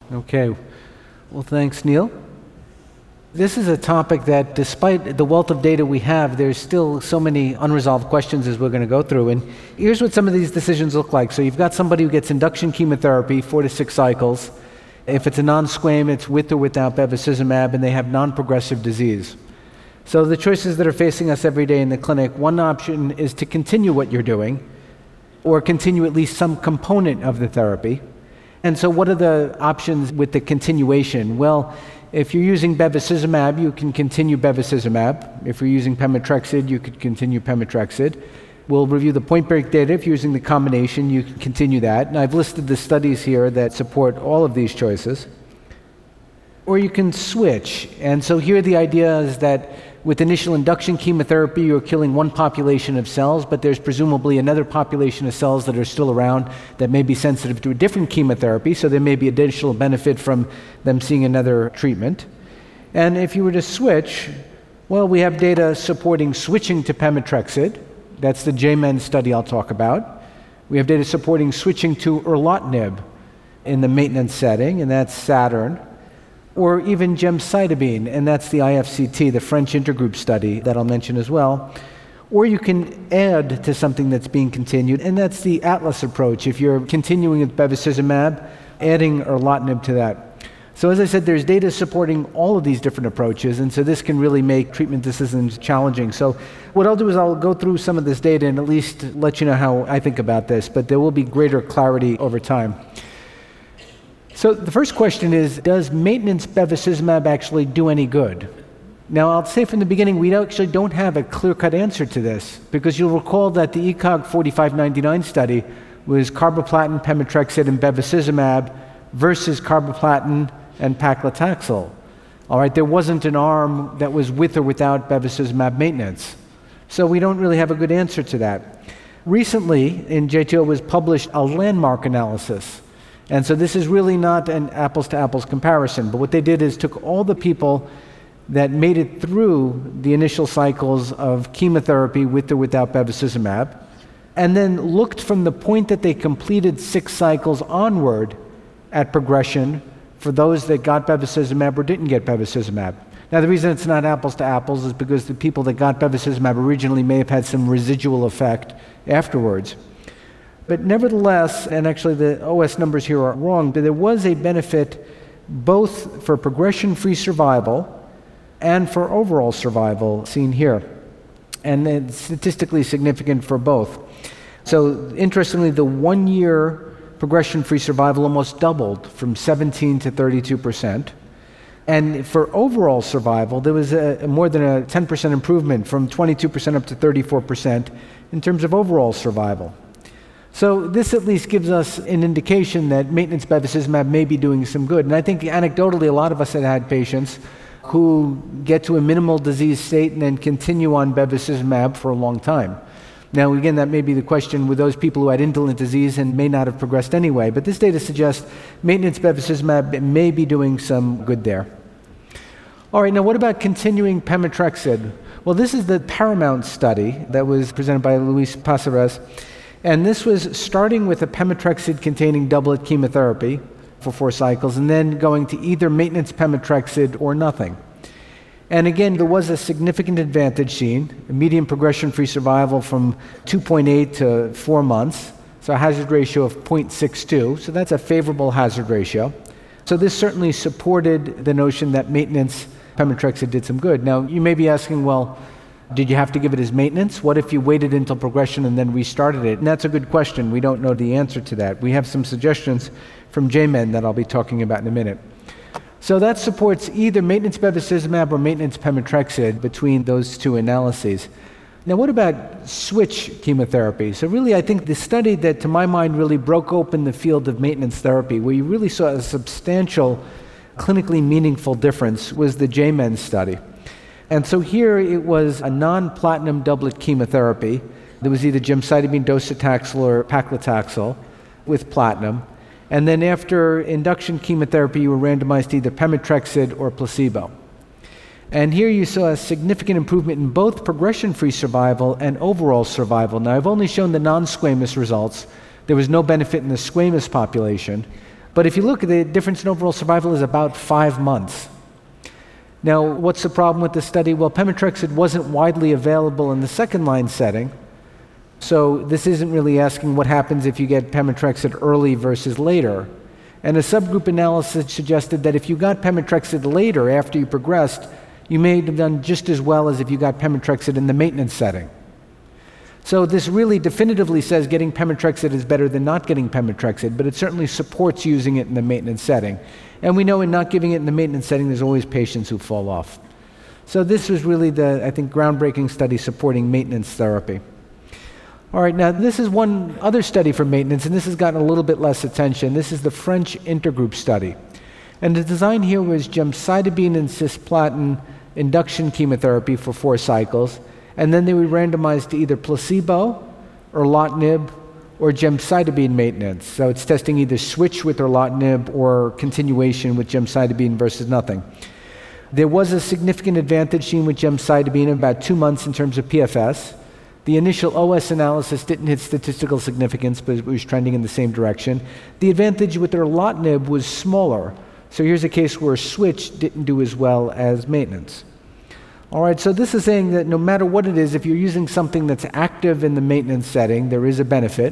Okay. Well, thanks, Neil. This is a topic that, despite the wealth of data we have, there's still so many unresolved questions as we're going to go through. And here's what some of these decisions look like. So you've got somebody who gets induction chemotherapy, 4 to 6 cycles. If it's a non-squam, it's with or without bevacizumab, and they have non-progressive disease. So the choices that are facing us every day in the clinic, one option is to continue what you're doing, or continue at least some component of the therapy. And so what are the options with the continuation? Well, if you're using bevacizumab, you can continue bevacizumab. If you're using pemetrexed, you could continue pemetrexed. We'll review the point break data. If you're using the combination, you can continue that. And I've listed the studies here that support all of these choices. Or you can switch. And so here the idea is that with initial induction chemotherapy, you're killing one population of cells, but there's presumably another population of cells that are still around that may be sensitive to a different chemotherapy, so there may be additional benefit from them seeing another treatment. And if you were to switch, well, we have data supporting switching to pemetrexed. That's the JMEN study I'll talk about. We have data supporting switching to erlotinib in the maintenance setting, and that's Saturn. Or even gemcitabine, and that's the IFCT, the French intergroup study that I'll mention as well. Or you can add to something that's being continued, and that's the Atlas approach. If you're continuing with bevacizumab, adding erlotinib to that. So as I said, there's data supporting all of these different approaches, and so this can really make treatment decisions challenging. So what I'll do is I'll go through some of this data and at least let you know how I think about this, but there will be greater clarity over time. So the first question is, does maintenance bevacizumab actually do any good? Now, I'll say from the beginning, we actually don't have a clear-cut answer to this, because you'll recall that the ECOG 4599 study was carboplatin, pemetrexed, and bevacizumab versus carboplatin and paclitaxel. All right, there wasn't an arm that was with or without bevacizumab maintenance. So we don't really have a good answer to that. Recently, in JTO was published a landmark analysis. And so this is really not an apples-to-apples comparison, but what they did is took all the people that made it through the initial cycles of chemotherapy with or without bevacizumab, and then looked from the point that they completed 6 cycles onward at progression for those that got bevacizumab or didn't get bevacizumab. Now, the reason it's not apples-to-apples is because the people that got bevacizumab originally may have had some residual effect afterwards. But nevertheless, and actually the OS numbers here are wrong, but there was a benefit both for progression-free survival and for overall survival seen here. And it's statistically significant for both. So interestingly, the 1-year progression-free survival almost doubled from 17 to 32%. And for overall survival, there was more than a 10% improvement from 22% up to 34% in terms of overall survival. So this at least gives us an indication that maintenance bevacizumab may be doing some good. And I think anecdotally, a lot of us have had patients who get to a minimal disease state and then continue on bevacizumab for a long time. Now, again, that may be the question with those people who had indolent disease and may not have progressed anyway, but this data suggests maintenance bevacizumab may be doing some good there. All right, now what about continuing pemetrexed? Well, this is the Paramount study that was presented by Luis Pasares. And this was starting with a pemetrexed-containing doublet chemotherapy for 4 cycles, and then going to either maintenance pemetrexed or nothing. And again, there was a significant advantage seen, a median progression-free survival from 2.8 to 4 months, so a hazard ratio of 0.62, so that's a favorable hazard ratio. So this certainly supported the notion that maintenance pemetrexed did some good. Now, you may be asking, well, did you have to give it as maintenance? What if you waited until progression and then restarted it? And that's a good question. We don't know the answer to that. We have some suggestions from JMEN that I'll be talking about in a minute. So that supports either maintenance bevacizumab or maintenance pemetrexed between those two analyses. Now, what about switch chemotherapy? So really, I think the study that, to my mind, really broke open the field of maintenance therapy, where you really saw a substantial, clinically meaningful difference, was the JMEN study. And so here it was a non-platinum doublet chemotherapy. There was either gemcitabine, docetaxel, or paclitaxel with platinum. And then after induction chemotherapy, you were randomized to either pemetrexed or placebo. And here you saw a significant improvement in both progression-free survival and overall survival. Now, I've only shown the non-squamous results. There was no benefit in the squamous population. But if you look, the difference in overall survival is about 5 months. Now, what's the problem with the study? Well, pemetrexed wasn't widely available in the second-line setting, so this isn't really asking what happens if you get pemetrexed early versus later. And a subgroup analysis suggested that if you got pemetrexed later, after you progressed, you may have done just as well as if you got pemetrexed in the maintenance setting. So this really definitively says getting pemetrexed is better than not getting pemetrexed, but it certainly supports using it in the maintenance setting. And we know in not giving it in the maintenance setting, there's always patients who fall off. So this was really the, I think, groundbreaking study supporting maintenance therapy. All right, now this is one other study for maintenance, and this has gotten a little bit less attention. This is the French intergroup study. And the design here was gemcitabine and cisplatin induction chemotherapy for 4 cycles, and then they were randomized to either placebo, erlotinib, or gemcitabine maintenance. So it's testing either switch with erlotinib or continuation with gemcitabine versus nothing. There was a significant advantage seen with gemcitabine, about 2 months in terms of PFS. The initial OS analysis didn't hit statistical significance, but it was trending in the same direction. The advantage with erlotinib was smaller. So here's a case where switch didn't do as well as maintenance. All right, so this is saying that no matter what it is, if you're using something that's active in the maintenance setting, there is a benefit.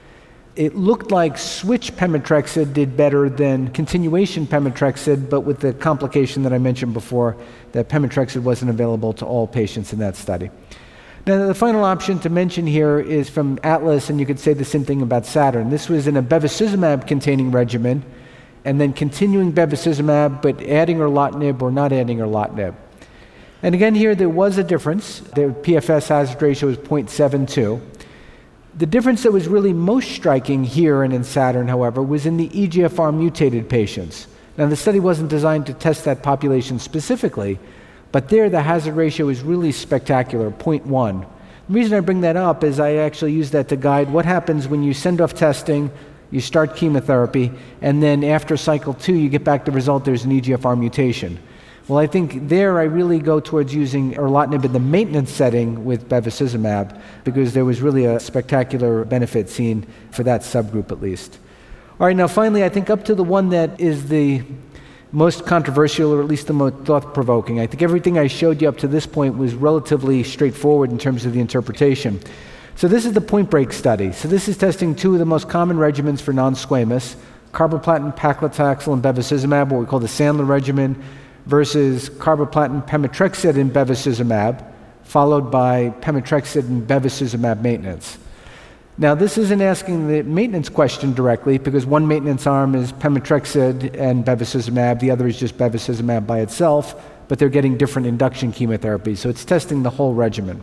It looked like switch pemetrexed did better than continuation pemetrexed, but with the complication that I mentioned before, that pemetrexed wasn't available to all patients in that study. Now, the final option to mention here is from Atlas, and you could say the same thing about Saturn. This was in a bevacizumab-containing regimen, and then continuing bevacizumab, but adding erlotinib or not adding erlotinib. And again, here there was a difference. The PFS hazard ratio was 0.72. The difference that was really most striking here and in Saturn, however, was in the EGFR mutated patients. Now, the study wasn't designed to test that population specifically, but there the hazard ratio is really spectacular, 0.1. The reason I bring that up is I actually use that to guide what happens when you send off testing, you start chemotherapy, and then after cycle 2, you get back the result there's an EGFR mutation. Well, I think there I really go towards using erlotinib in the maintenance setting with bevacizumab because there was really a spectacular benefit seen for that subgroup at least. All right, now finally, I think up to the one that is the most controversial, or at least the most thought-provoking. I think everything I showed you up to this point was relatively straightforward in terms of the interpretation. So this is the Point Break study. So this is testing 2 of the most common regimens for non-squamous, carboplatin, paclitaxel, and bevacizumab, what we call the Sandler regimen, versus carboplatin, pemetrexed, and bevacizumab, followed by pemetrexed and bevacizumab maintenance. Now, this isn't asking the maintenance question directly because one maintenance arm is pemetrexed and bevacizumab, the other is just bevacizumab by itself, but they're getting different induction chemotherapy, so it's testing the whole regimen.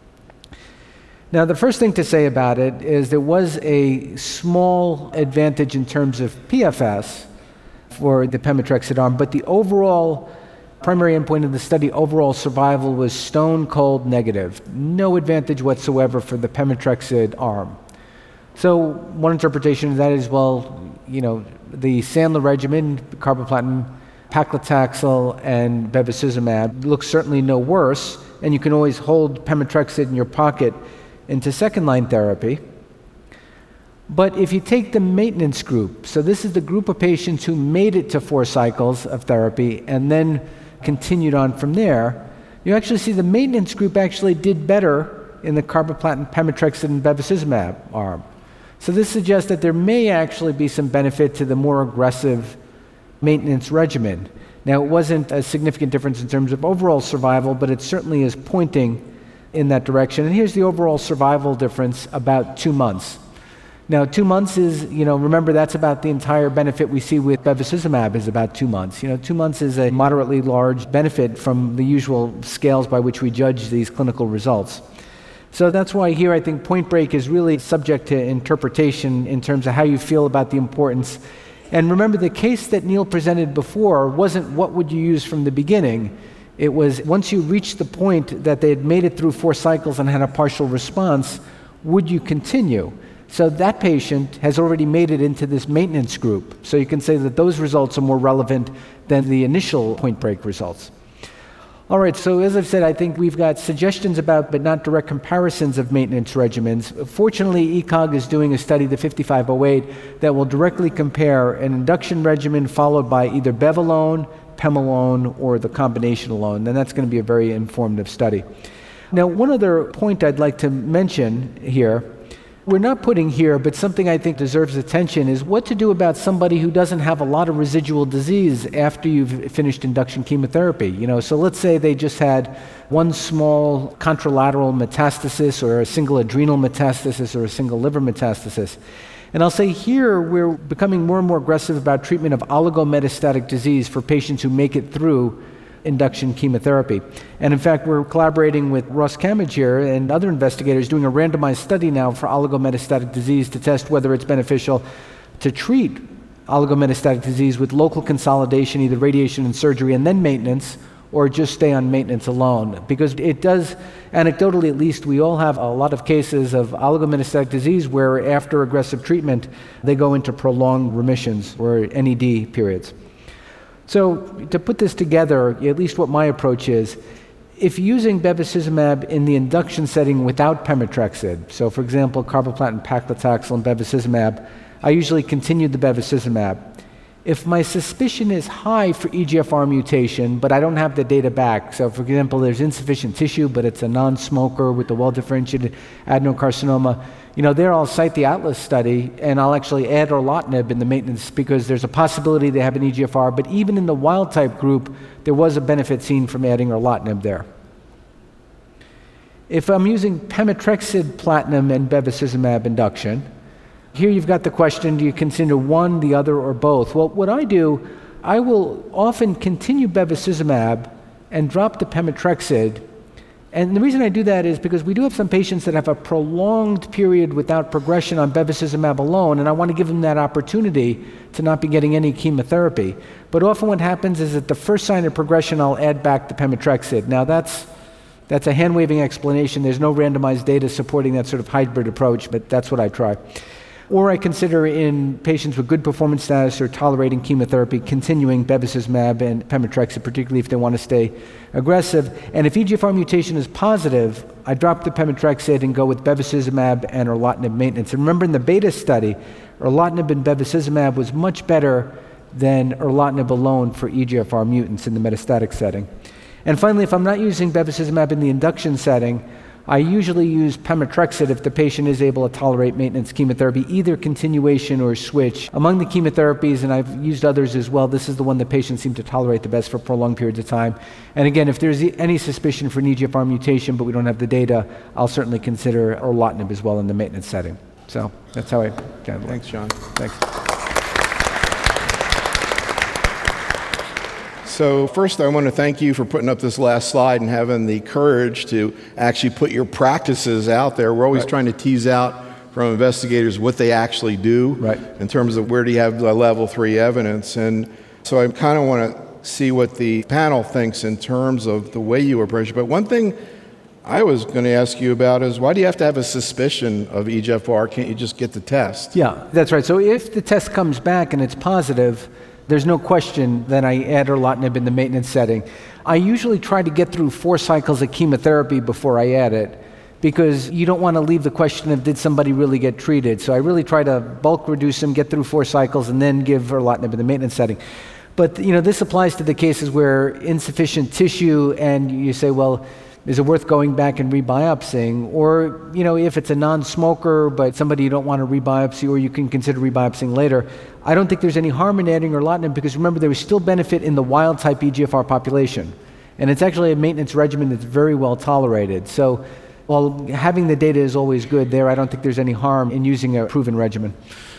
Now, the first thing to say about it is there was a small advantage in terms of PFS for the pemetrexed arm, but the overall primary endpoint of the study, overall survival, was stone cold negative. No advantage whatsoever for the pemetrexed arm. So one interpretation of that is, well, the Sandler regimen, carboplatin, paclitaxel, and bevacizumab looks certainly no worse, and you can always hold pemetrexed in your pocket into second-line therapy. But if you take the maintenance group, so this is the group of patients who made it to 4 cycles of therapy and then continued on from there, you actually see the maintenance group actually did better in the carboplatin, pemetrexed, and bevacizumab arm. So this suggests that there may actually be some benefit to the more aggressive maintenance regimen. Now, it wasn't a significant difference in terms of overall survival, but it certainly is pointing in that direction. And here's the overall survival difference, about 2 months. Now, 2 months is, remember that's about the entire benefit we see with bevacizumab is about 2 months. 2 months is a moderately large benefit from the usual scales by which we judge these clinical results. So that's why here I think Point Break is really subject to interpretation in terms of how you feel about the importance. And remember, the case that Neil presented before wasn't what would you use from the beginning. It was once you reached the point that they had made it through 4 cycles and had a partial response, would you continue? So that patient has already made it into this maintenance group. So you can say that those results are more relevant than the initial Point Break results. All right, so as I've said, I think we've got suggestions about, but not direct comparisons of maintenance regimens. Fortunately, ECOG is doing a study, the 5508, that will directly compare an induction regimen followed by either Bev alone, PEM alone, or the combination alone, and that's going to be a very informative study. Now, one other point I'd like to mention here, we're not putting here, but something I think deserves attention, is what to do about somebody who doesn't have a lot of residual disease after you've finished induction chemotherapy. So let's say they just had one small contralateral metastasis or a single adrenal metastasis or a single liver metastasis. And I'll say here we're becoming more and more aggressive about treatment of oligometastatic disease for patients who make it through induction chemotherapy. And in fact, we're collaborating with Ross Camage here and other investigators doing a randomized study now for oligometastatic disease to test whether it's beneficial to treat oligometastatic disease with local consolidation, either radiation and surgery and then maintenance, or just stay on maintenance alone. Because it does, anecdotally at least, we all have a lot of cases of oligometastatic disease where after aggressive treatment, they go into prolonged remissions or NED periods. So to put this together, at least what my approach is, if using bevacizumab in the induction setting without pemetrexed, so for example, carboplatin, paclitaxel, and bevacizumab, I usually continue the bevacizumab. If my suspicion is high for EGFR mutation, but I don't have the data back, so for example, there's insufficient tissue, but it's a non-smoker with a well-differentiated adenocarcinoma, there I'll cite the Atlas study, and I'll actually add erlotinib in the maintenance because there's a possibility they have an EGFR, but even in the wild-type group, there was a benefit seen from adding erlotinib there. If I'm using pemetrexed platinum and bevacizumab induction, here you've got the question, do you consider one, the other, or both? Well, what I do, I will often continue bevacizumab and drop the pemetrexed. And the reason I do that is because we do have some patients that have a prolonged period without progression on bevacizumab alone, and I want to give them that opportunity to not be getting any chemotherapy. But often what happens is at the first sign of progression, I'll add back the pemetrexed. Now that's a hand-waving explanation. There's no randomized data supporting that sort of hybrid approach, but that's what I try. Or I consider in patients with good performance status or tolerating chemotherapy, continuing bevacizumab and pemetrexed, particularly if they want to stay aggressive. And if EGFR mutation is positive, I drop the pemetrexed and go with bevacizumab and erlotinib maintenance. And remember in the beta study, erlotinib and bevacizumab was much better than erlotinib alone for EGFR mutants in the metastatic setting. And finally, if I'm not using bevacizumab in the induction setting, I usually use pemetrexed if the patient is able to tolerate maintenance chemotherapy, either continuation or switch. Among the chemotherapies, and I've used others as well, this is the one that patients seem to tolerate the best for prolonged periods of time. And again, if there's any suspicion for an EGFR mutation, but we don't have the data, I'll certainly consider erlotinib as well in the maintenance setting. So that's how I handle it. Thanks, John. Thanks. So first, I want to thank you for putting up this last slide and having the courage to actually put your practices out there. We're always trying to tease out from investigators what they actually do in terms of where do you have the level 3 evidence. And so I kind of want to see what the panel thinks in terms of the way you approach it. But one thing I was going to ask you about is why do you have to have a suspicion of EGFR? Can't you just get the test? Yeah, that's right. So if the test comes back and it's positive, there's no question that I add erlotinib in the maintenance setting. I usually try to get through 4 cycles of chemotherapy before I add it because you don't want to leave the question of did somebody really get treated. So I really try to bulk reduce them, get through 4 cycles, and then give erlotinib in the maintenance setting. But this applies to the cases where insufficient tissue and you say, well, is it worth going back and rebiopsying? Or, if it's a non-smoker, but somebody you don't want to rebiopsy, or you can consider rebiopsying later, I don't think there's any harm in adding erlotinib because remember, there was still benefit in the wild-type EGFR population. And it's actually a maintenance regimen that's very well tolerated. So while having the data is always good there, I don't think there's any harm in using a proven regimen.